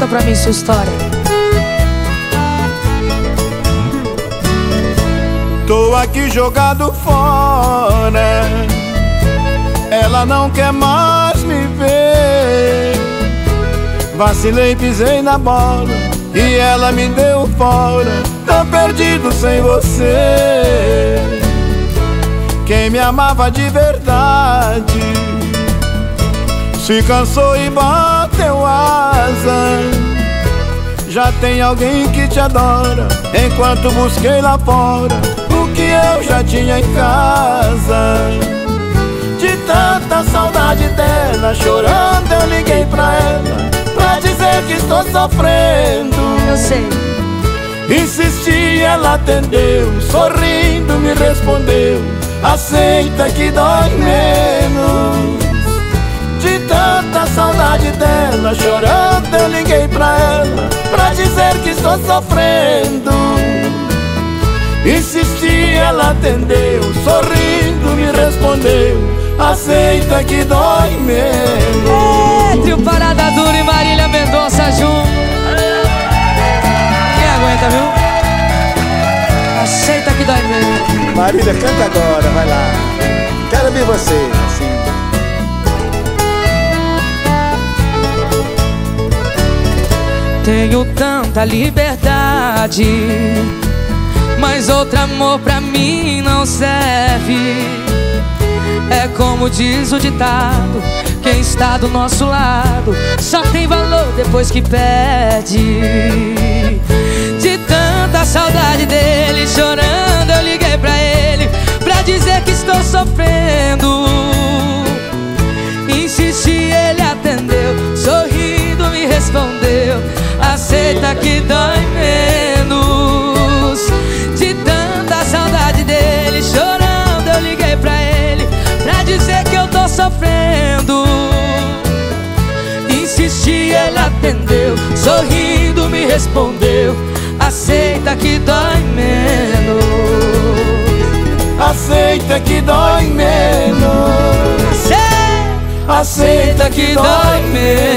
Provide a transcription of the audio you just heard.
pra mim sua história. Tô aqui jogado fora, ela não quer mais me ver. Vacilei, pisei na bola e ela me deu fora. Tô perdido sem você. Quem me amava de verdade se cansou e bateu asa. Já tem alguém que te adora, enquanto busquei lá fora o que eu já tinha em casa. De tanta saudade dela, chorando eu liguei pra ela pra dizer que estou sofrendo. Eu sei. Insisti, ela atendeu, sorrindo me respondeu: aceita que dói menos. De tanta saudade dela, chorando eu liguei pra ela pra dizer que estou sofrendo. Insisti, ela atendeu, sorrindo me respondeu: aceita que dói menos. Trio Parada Dura e Marília Mendonça junto. Quem aguenta, viu? Aceita que dói menos. Marília, canta agora, vai lá. Quero ver você, assim. Tenho tanta liberdade, mas outro amor pra mim não serve. É como diz o ditado: quem está do nosso lado só tem valor depois que perde. De tanta saudade dele, chorando eu liguei pra ele pra dizer que estou sofrendo. Insisti, ele atendeu, sorrindo me respondeu: aceita que dói menos. De tanta saudade dele, chorando eu liguei pra ele pra dizer que eu tô sofrendo. Insisti, ele atendeu, sorrindo me respondeu: aceita que dói menos. Aceita que dói menos. Aceita que dói menos.